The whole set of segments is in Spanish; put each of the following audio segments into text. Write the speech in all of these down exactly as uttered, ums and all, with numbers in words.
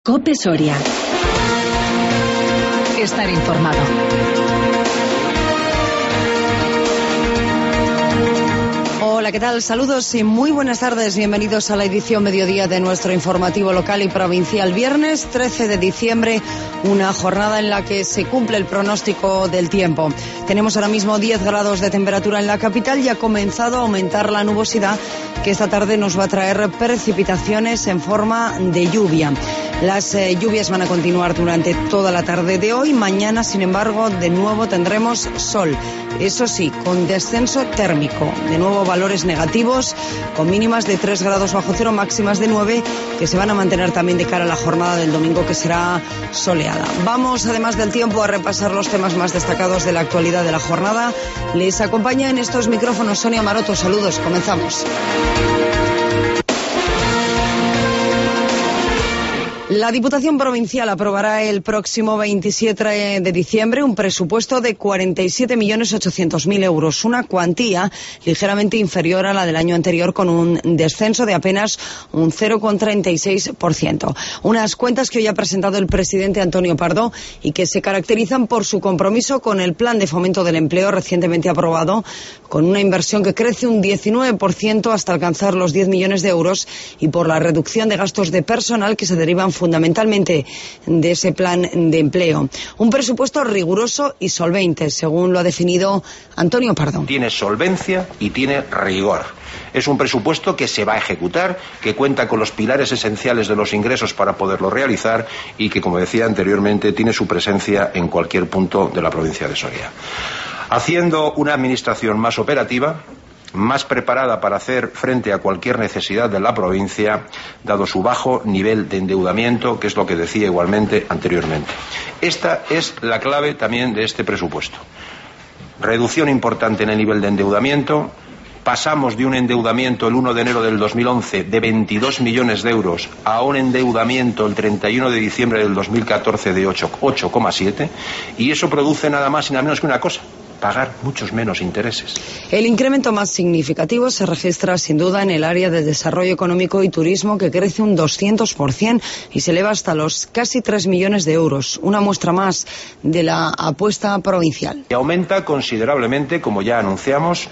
COPE Soria. Estar informado. Hola, ¿qué tal? Saludos y muy buenas tardes. Bienvenidos a la edición mediodía de nuestro informativo local y provincial. Viernes trece de diciembre, una jornada en la que se cumple el pronóstico del tiempo. Tenemos ahora mismo diez grados de temperatura en la capital y ha comenzado a aumentar la nubosidad que esta tarde nos va a traer precipitaciones en forma de lluvia. Las eh, lluvias van a continuar durante toda la tarde de hoy. Mañana, sin embargo, de nuevo tendremos sol. Eso sí, con descenso térmico. De nuevo valores negativos, con mínimas de tres grados bajo cero, máximas de nueve, que se van a mantener también de cara a la jornada del domingo, que será soleada. Vamos, además del tiempo, a repasar los temas más destacados de la actualidad de la jornada. Les acompaña en estos micrófonos Sonia Maroto. Saludos, comenzamos. La Diputación Provincial aprobará el próximo veintisiete de diciembre un presupuesto de cuarenta y siete millones ochocientos mil euros, una cuantía ligeramente inferior a la del año anterior, con un descenso de apenas un cero coma treinta y seis por ciento. Unas cuentas que hoy ha presentado el presidente Antonio Pardo y que se caracterizan por su compromiso con el Plan de Fomento del Empleo recientemente aprobado, con una inversión que crece un diecinueve por ciento hasta alcanzar los diez millones de euros, y por la reducción de gastos de personal que se derivan fundamentalmente de ese plan de empleo. Un presupuesto riguroso y solvente, según lo ha definido Antonio Pardo. Tiene solvencia y tiene rigor. Es un presupuesto que se va a ejecutar, que cuenta con los pilares esenciales de los ingresos para poderlo realizar y que, como decía anteriormente, tiene su presencia en cualquier punto de la provincia de Soria. Haciendo una administración más operativa, más preparada para hacer frente a cualquier necesidad de la provincia, dado su bajo nivel de endeudamiento, que es lo que decía igualmente anteriormente. Esta es la clave también de este presupuesto. Reducción importante en el nivel de endeudamiento. Pasamos de un endeudamiento el uno de enero del dos mil once de veintidós millones de euros a un endeudamiento el treinta y uno de diciembre del dos mil catorce de ocho coma siete, y eso produce nada más y nada menos que una cosa: pagar muchos menos intereses. El incremento más significativo se registra sin duda en el área de desarrollo económico y turismo, que crece un doscientos por ciento y se eleva hasta los casi tres millones de euros. Una muestra más de la apuesta provincial. Y aumenta considerablemente, como ya anunciamos,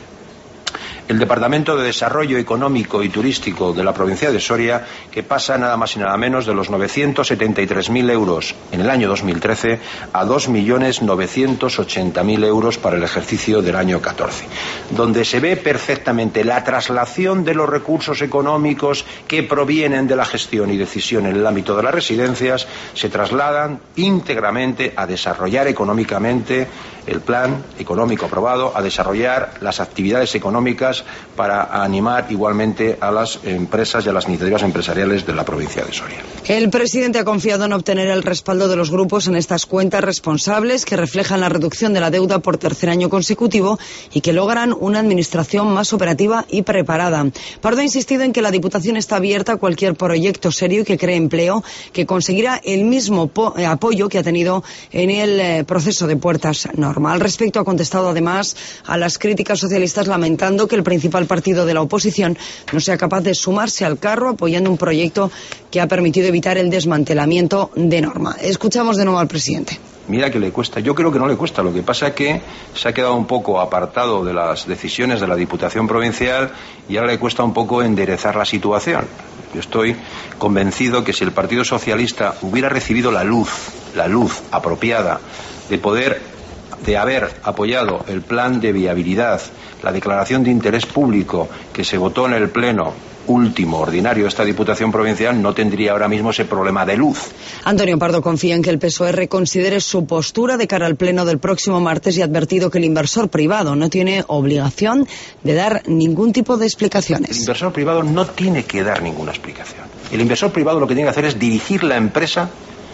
el Departamento de Desarrollo Económico y Turístico de la provincia de Soria, que pasa nada más y nada menos de los novecientos setenta y tres mil euros en el año dos mil trece a dos millones novecientos ochenta mil euros para el ejercicio del año catorce, donde se ve perfectamente la traslación de los recursos económicos que provienen de la gestión y decisión en el ámbito de las residencias, se trasladan íntegramente a desarrollar económicamente el plan económico aprobado, a desarrollar las actividades económicas para animar igualmente a las empresas y a las iniciativas empresariales de la provincia de Soria. El presidente ha confiado en obtener el respaldo de los grupos en estas cuentas responsables, que reflejan la reducción de la deuda por tercer año consecutivo y que logran una administración más operativa y preparada. Pardo ha insistido en que la Diputación está abierta a cualquier proyecto serio y que cree empleo, que conseguirá el mismo apoyo que ha tenido en el eh, proceso de Puertas Norma. Al respecto, ha contestado además a las críticas socialistas, lamentando que el principal partido de la oposición no sea capaz de sumarse al carro apoyando un proyecto que ha permitido evitar el desmantelamiento de Norma. Escuchamos de nuevo al presidente. Mira que le cuesta, yo creo que no le cuesta, lo que pasa es que se ha quedado un poco apartado de las decisiones de la Diputación Provincial y ahora le cuesta un poco enderezar la situación. Yo estoy convencido que si el Partido Socialista hubiera recibido la luz, la luz apropiada de poder de haber apoyado el plan de viabilidad, la declaración de interés público que se votó en el pleno último ordinario de esta Diputación Provincial, no tendría ahora mismo ese problema de luz. Antonio Pardo confía en que el P S O E reconsidere su postura de cara al pleno del próximo martes y ha advertido que el inversor privado no tiene obligación de dar ningún tipo de explicaciones. El inversor privado no tiene que dar ninguna explicación. El inversor privado lo que tiene que hacer es dirigir la empresa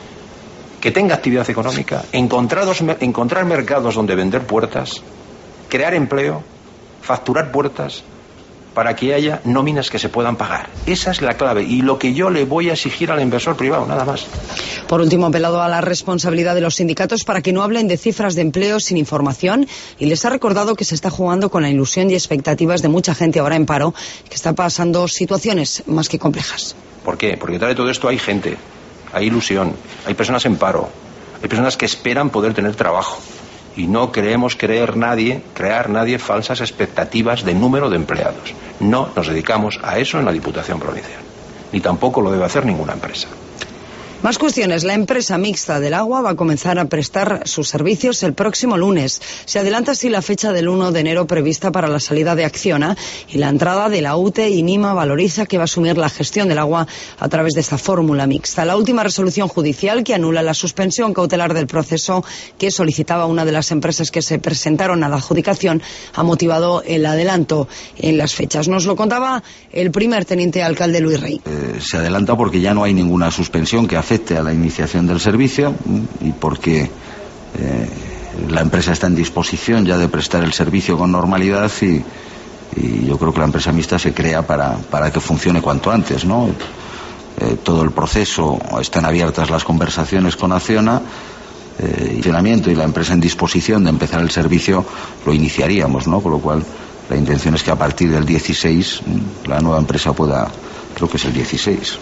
que tenga actividad económica, encontrados, encontrar mercados donde vender puertas, crear empleo, facturar puertas, para que haya nóminas que se puedan pagar. Esa es la clave y lo que yo le voy a exigir al inversor privado, nada más. Por último, ha apelado a la responsabilidad de los sindicatos para que no hablen de cifras de empleo sin información y les ha recordado que se está jugando con la ilusión y expectativas de mucha gente ahora en paro, que está pasando situaciones más que complejas. ¿Por qué? Porque detrás de todo esto hay gente. hay ilusión, hay personas en paro, hay personas que esperan poder tener trabajo. Y no queremos creer nadie, crear nadie falsas expectativas de número de empleados. No nos dedicamos a eso en la Diputación Provincial. Ni tampoco lo debe hacer ninguna empresa. Más cuestiones. La empresa mixta del agua va a comenzar a prestar sus servicios el próximo lunes. Se adelanta así la fecha del uno de enero prevista para la salida de Acciona y la entrada de la U T E y Nima Valoriza, que va a asumir la gestión del agua a través de esta fórmula mixta. La última resolución judicial que anula la suspensión cautelar del proceso que solicitaba una de las empresas que se presentaron a la adjudicación ha motivado el adelanto en las fechas. Nos lo contaba el primer teniente alcalde Luis Rey. Eh, se adelanta porque ya no hay ninguna suspensión que afecte a la iniciación del servicio y porque eh, la empresa está en disposición ya de prestar el servicio con normalidad y, y yo creo que la empresa mixta se crea para, para que funcione cuanto antes, ¿no? Eh, todo el proceso, están abiertas las conversaciones con Acciona, eh, y funcionamiento y la empresa en disposición de empezar el servicio lo iniciaríamos, ¿no? Con lo cual la intención es que a partir del dieciséis la nueva empresa pueda, creo que es el dieciséis.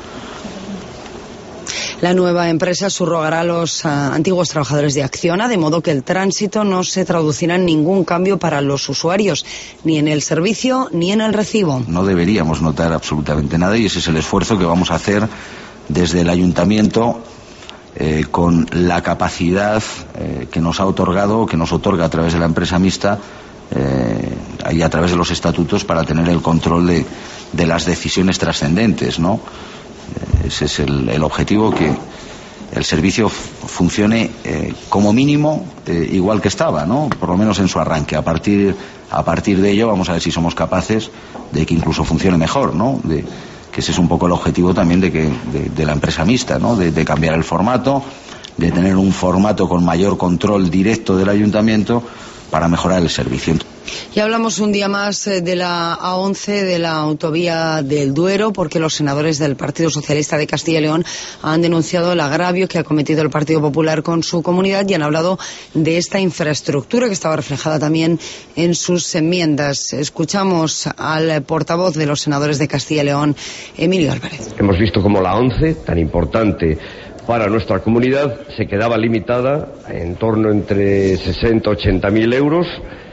La nueva empresa subrogará a los uh, antiguos trabajadores de Acciona, de modo que el tránsito no se traducirá en ningún cambio para los usuarios, ni en el servicio ni en el recibo. No deberíamos notar absolutamente nada y ese es el esfuerzo que vamos a hacer desde el Ayuntamiento eh, con la capacidad eh, que nos ha otorgado, que nos otorga a través de la empresa mixta eh, y a través de los estatutos para tener el control de, de las decisiones trascendentes, ¿no? Ese es el, el objetivo, que el servicio funcione eh, como mínimo eh, igual que estaba, ¿no? Por lo menos en su arranque. A partir, a partir de ello vamos a ver si somos capaces de que incluso funcione mejor, ¿no? De, que ese es un poco el objetivo también de, que, de, de la empresa mixta, ¿no? De, de cambiar el formato, de tener un formato con mayor control directo del ayuntamiento para mejorar el servicio. Y hablamos un día más de la A once, de la autovía del Duero, porque los senadores del Partido Socialista de Castilla y León han denunciado el agravio que ha cometido el Partido Popular con su comunidad y han hablado de esta infraestructura que estaba reflejada también en sus enmiendas. Escuchamos al portavoz de los senadores de Castilla y León, Emilio Álvarez. Hemos visto cómo la A once, tan importante para nuestra comunidad, se quedaba limitada en torno entre sesenta y ochenta mil euros,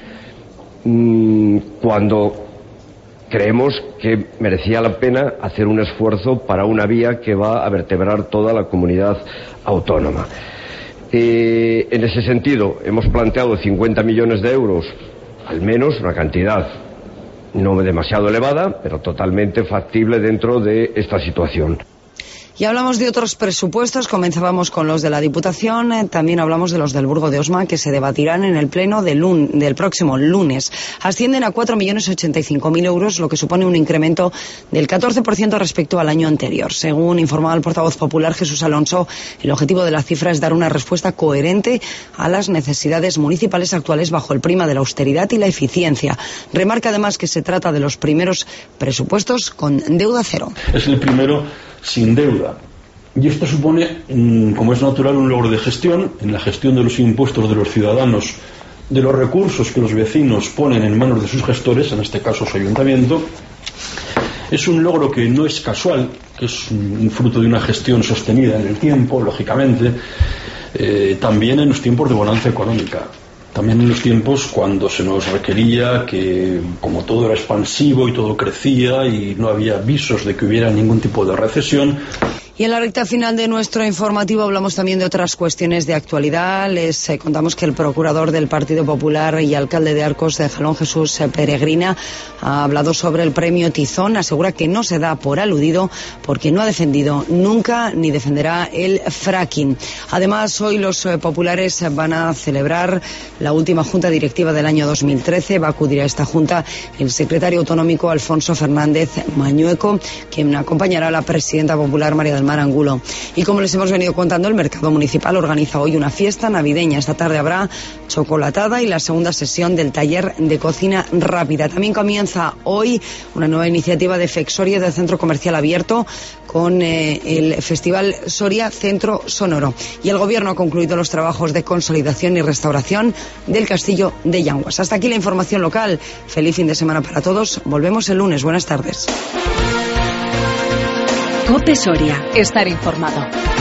cuando creemos que merecía la pena hacer un esfuerzo para una vía que va a vertebrar toda la comunidad autónoma. Eh, en ese sentido, hemos planteado cincuenta millones de euros, al menos una cantidad no demasiado elevada, pero totalmente factible dentro de esta situación. Y hablamos de otros presupuestos, comenzábamos con los de la Diputación, eh, también hablamos de los del Burgo de Osma, que se debatirán en el pleno del, lun del próximo lunes. Ascienden a cuatro millones ochenta y cinco mil euros, lo que supone un incremento del catorce por ciento respecto al año anterior. Según informaba el portavoz popular Jesús Alonso, el objetivo de la cifra es dar una respuesta coherente a las necesidades municipales actuales bajo el prima de la austeridad y la eficiencia. Remarca además que se trata de los primeros presupuestos con deuda cero. Es el primero sin deuda. Y esto supone, como es natural, un logro de gestión, en la gestión de los impuestos de los ciudadanos, de los recursos que los vecinos ponen en manos de sus gestores, en este caso su ayuntamiento. Es un logro que no es casual, que es un fruto de una gestión sostenida en el tiempo, lógicamente, eh, también en los tiempos de bonanza económica. También en los tiempos cuando se nos requería que, como todo era expansivo y todo crecía y no había visos de que hubiera ningún tipo de recesión. Y en la recta final de nuestro informativo hablamos también de otras cuestiones de actualidad. Les eh, contamos que el procurador del Partido Popular y alcalde de Arcos de Jalón, Jesús Peregrina, ha hablado sobre el premio Tizón. Asegura que no se da por aludido porque no ha defendido nunca ni defenderá el fracking. Además, hoy los eh, populares van a celebrar la última junta directiva del año dos mil trece. Va a acudir a esta junta el secretario autonómico Alfonso Fernández Mañueco, quien acompañará a la presidenta popular María del Mar Angulo. Y como les hemos venido contando, el mercado municipal organiza hoy una fiesta navideña. Esta tarde habrá chocolatada y la segunda sesión del taller de cocina rápida. También comienza hoy una nueva iniciativa de Fexoria, del Centro Comercial Abierto, con eh, el Festival Soria Centro Sonoro. Y el Gobierno ha concluido los trabajos de consolidación y restauración del Castillo de Llanguas. Hasta aquí la información local. Feliz fin de semana para todos. Volvemos el lunes. Buenas tardes. COPE Soria. Estar informado.